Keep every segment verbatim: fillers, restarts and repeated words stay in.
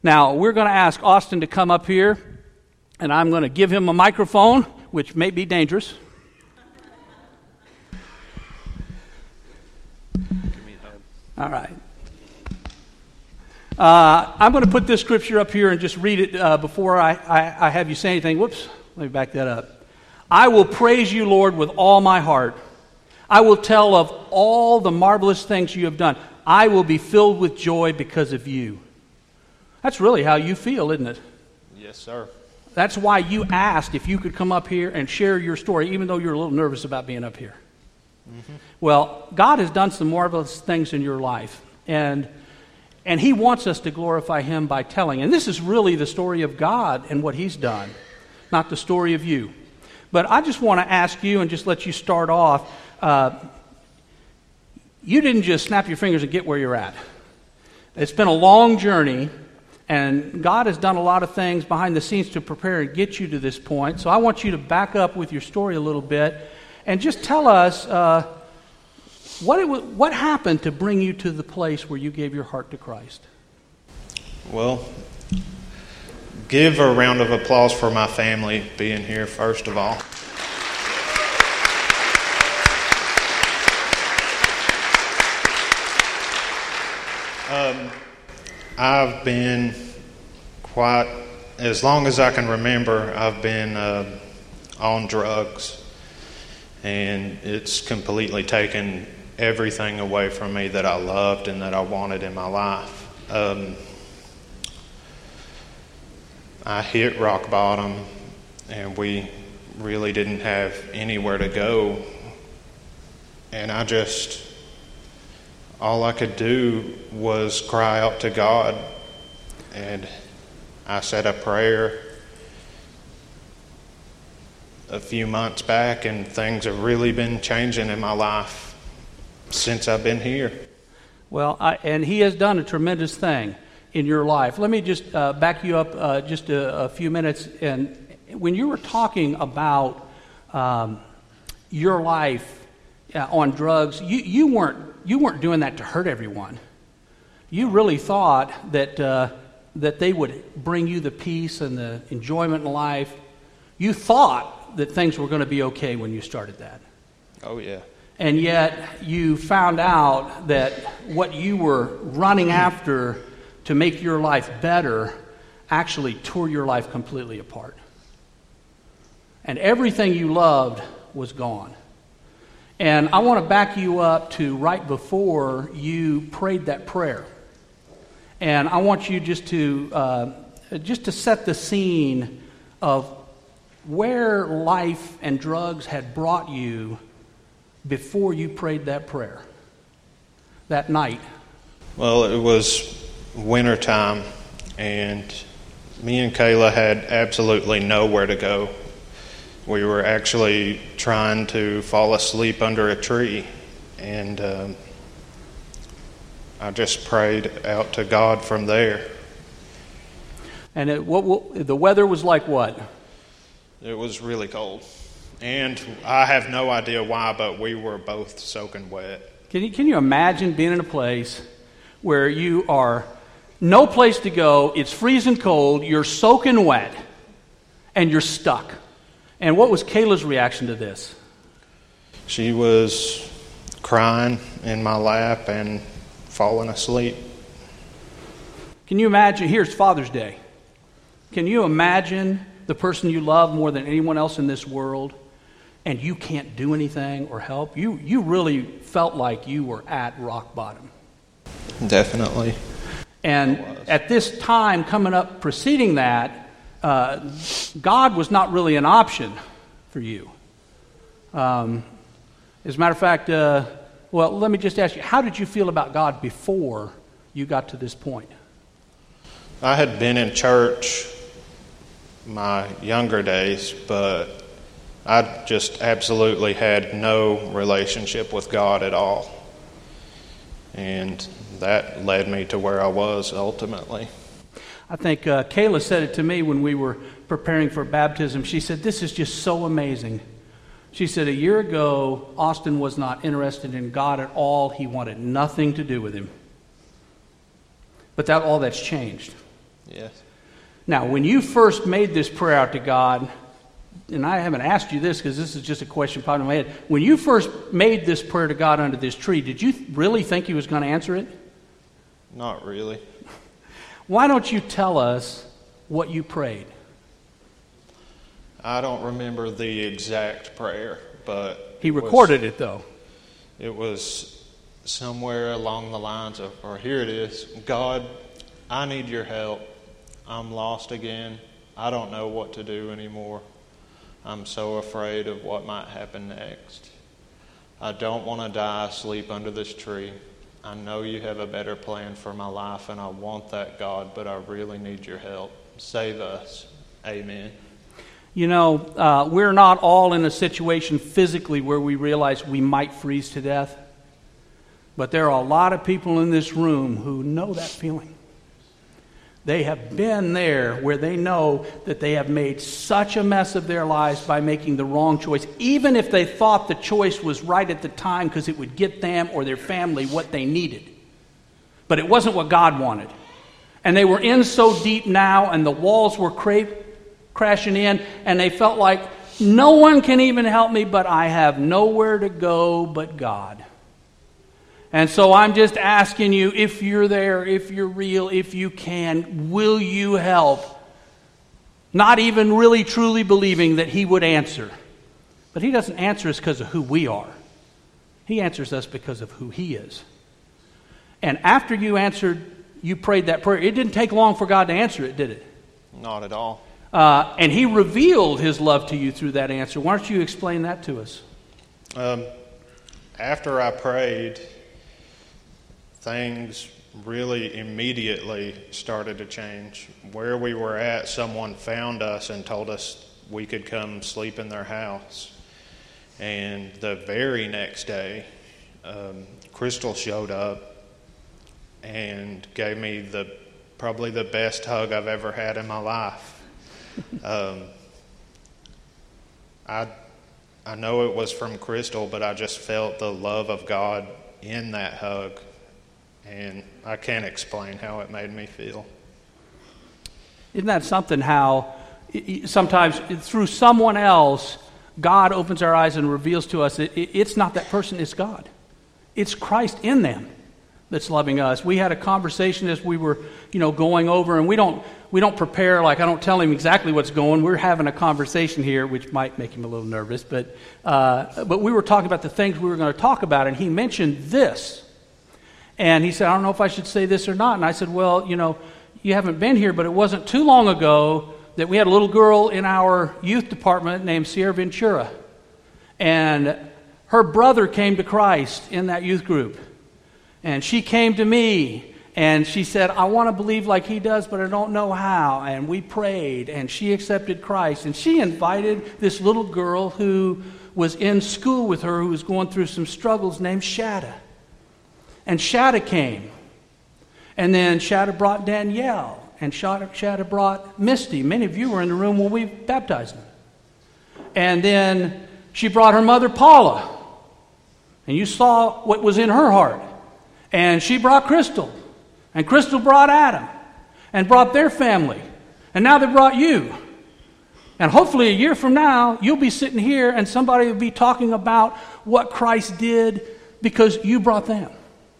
Now, we're going to ask Austin to come up here, and I'm going to give him a microphone, which may be dangerous. All right. Uh, I'm going to put this scripture up here and just read it uh, before I, I, I have you say anything. Whoops, let me back that up. I will praise you, Lord, with all my heart. I will tell of all the marvelous things you have done. I will be filled with joy because of you. That's really how you feel, isn't it? Yes, sir. That's why you asked if you could come up here and share your story, even though you're a little nervous about being up here. Mm-hmm. Well, God has done some marvelous things in your life, and and He wants us to glorify Him by telling. And this is really the story of God and what He's done, not the story of you. But I just want to ask you and just let you start off. Uh, you didn't just snap your fingers and get where you're at. It's been a long journey. And God has done a lot of things behind the scenes to prepare and get you to this point. So I want you to back up with your story a little bit and just tell us uh, what it was, what happened to bring you to the place where you gave your heart to Christ. Well, give a round of applause for my family being here, first of all. Um, I've been quite, as long as I can remember, I've been uh, on drugs, and it's completely taken everything away from me that I loved and that I wanted in my life. Um, I hit rock bottom, and we really didn't have anywhere to go, and I just... all I could do was cry out to God, and I said a prayer a few months back, and things have really been changing in my life since I've been here. Well, I, and He has done a tremendous thing in your life. Let me just uh, back you up uh, just a, a few minutes. And when you were talking about um, your life uh, on drugs, you, you weren't You weren't doing that to hurt everyone. You really thought that uh, that they would bring you the peace and the enjoyment in life. You thought that things were going to be okay when you started that. Oh, yeah. And yet you found out that what you were running after to make your life better actually tore your life completely apart. And everything you loved was gone. And I want to back you up to right before you prayed that prayer. And I want you just to uh, just to set the scene of where life and drugs had brought you before you prayed that prayer, that night. Well, it was wintertime, and me and Kayla had absolutely nowhere to go. We were actually trying to fall asleep under a tree, and um, I just prayed out to God from there. And it, what, what the weather was like what? It was really cold, and I have no idea why, but we were both soaking wet. Can you, can you imagine being in a place where you are no place to go, it's freezing cold, you're soaking wet, and you're stuck? And what was Kayla's reaction to this? She was crying in my lap and falling asleep. Can you imagine? Here's Father's Day. Can you imagine the person you love more than anyone else in this world, and you can't do anything or help? You you really felt like you were at rock bottom. Definitely. And at this time coming up preceding that, Uh, God was not really an option for you. Um, as a matter of fact, uh, well, let me just ask you, how did you feel about God before you got to this point? I had been in church my younger days, but I just absolutely had no relationship with God at all. And that led me to where I was ultimately. I think uh, Kayla said it to me when we were preparing for baptism. She said, this is just so amazing. She said, a year ago, Austin was not interested in God at all. He wanted nothing to do with Him. But that all that's changed. Yes. Now, when you first made this prayer out to God, and I haven't asked you this because this is just a question popping in my head. When you first made this prayer to God under this tree, did you really think He was going to answer it? Not really. Why don't you tell us what you prayed? I don't remember the exact prayer, but... He recorded it, though. It was somewhere along the lines of, or here it is, God, I need your help. I'm lost again. I don't know what to do anymore. I'm so afraid of what might happen next. I don't want to die asleep under this tree. I know you have a better plan for my life, and I want that, God, but I really need your help. Save us. Amen. You know, uh, we're not all in a situation physically where we realize we might freeze to death. But there are a lot of people in this room who know that feeling. They have been there where they know that they have made such a mess of their lives by making the wrong choice, even if they thought the choice was right at the time because it would get them or their family what they needed. But it wasn't what God wanted. And they were in so deep now, and the walls were cra- crashing in, and they felt like, no one can even help me, but I have nowhere to go but God. And so I'm just asking you, if you're there, if you're real, if you can, will you help? Not even really truly believing that He would answer. But He doesn't answer us because of who we are. He answers us because of who He is. And after you answered, you prayed that prayer, it didn't take long for God to answer it, did it? Not at all. Uh, and He revealed His love to you through that answer. Why don't you explain that to us? Um, after I prayed, things really immediately started to change. Where we were at, someone found us and told us we could come sleep in their house. And the very next day, um, Crystal showed up and gave me the probably the best hug I've ever had in my life. um, I I know it was from Crystal, but I just felt the love of God in that hug. And I can't explain how it made me feel. Isn't that something how sometimes through someone else, God opens our eyes and reveals to us it, it's not that person, it's God. It's Christ in them that's loving us. We had a conversation as we were, you know, going over, and we don't we don't prepare, like I don't tell him exactly what's going. We're having a conversation here, which might make him a little nervous, but uh, but we were talking about the things we were going to talk about, and he mentioned this. And he said, I don't know if I should say this or not. And I said, well, you know, you haven't been here, but it wasn't too long ago that we had a little girl in our youth department named Sierra Ventura. And her brother came to Christ in that youth group. And she came to me, and she said, I want to believe like he does, but I don't know how. And we prayed, and she accepted Christ. And she invited this little girl who was in school with her, who was going through some struggles, named Shatta. And Shatta came. And then Shatta brought Danielle. And Shatta brought Misty. Many of you were in the room when we baptized them. And then she brought her mother, Paula. And you saw what was in her heart. And she brought Crystal. And Crystal brought Adam. And brought their family. And now they brought you. And hopefully a year from now, you'll be sitting here and somebody will be talking about what Christ did because you brought them.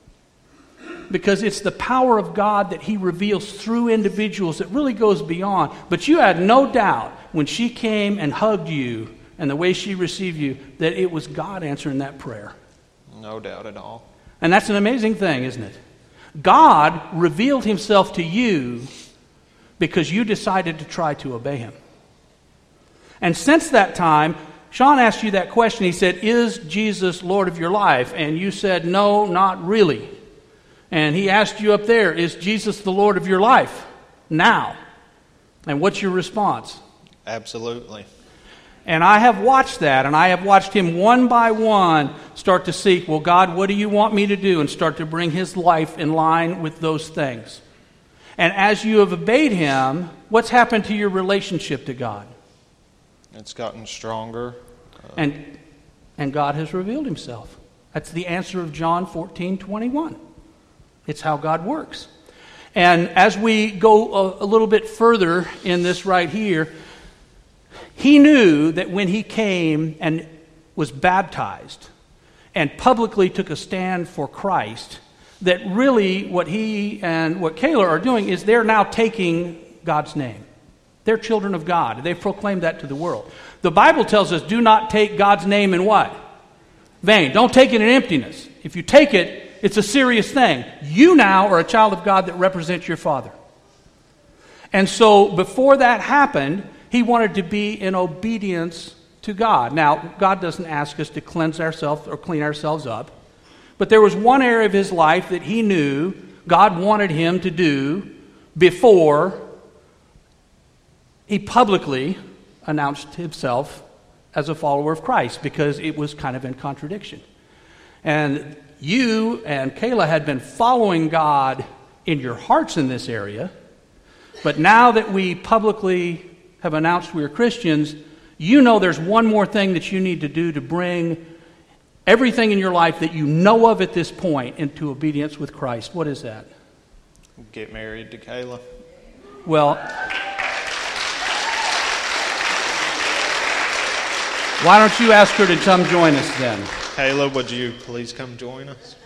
Because it's the power of God that He reveals through individuals that really goes beyond. But you had no doubt when she came and hugged you and the way she received you that it was God answering that prayer. No doubt at all. And that's an amazing thing, isn't it? God revealed Himself to you because you decided to try to obey Him. And since that time, Sean asked you that question. He said, is Jesus Lord of your life? And you said, no, not really. And he asked you up there, is Jesus the Lord of your life now? And what's your response? Absolutely. And I have watched that, and I have watched him one by one start to seek, well, God, what do you want me to do? And start to bring his life in line with those things. And as you have obeyed him, what's happened to your relationship to God? It's gotten stronger. Uh, and and God has revealed himself. That's the answer of John fourteen twenty-one. It's how God works. And as we go a, a little bit further in this right here, he knew that when he came and was baptized and publicly took a stand for Christ, that really what he and what Kayla are doing is they're now taking God's name. They're children of God. They've proclaimed that to the world. The Bible tells us, do not take God's name in what? Vain. Don't take it in emptiness. If you take it, it's a serious thing. You now are a child of God that represents your Father. And so before that happened, he wanted to be in obedience to God. Now, God doesn't ask us to cleanse ourselves or clean ourselves up. But there was one area of his life that he knew God wanted him to do before he publicly announced himself as a follower of Christ, because it was kind of in contradiction. And you and Kayla had been following God in your hearts in this area, but now that we publicly have announced we are Christians, you know there's one more thing that you need to do to bring everything in your life that you know of at this point into obedience with Christ. What is that? Get married to Kayla. Well, why don't you ask her to come join us then? Kayla, would you please come join us?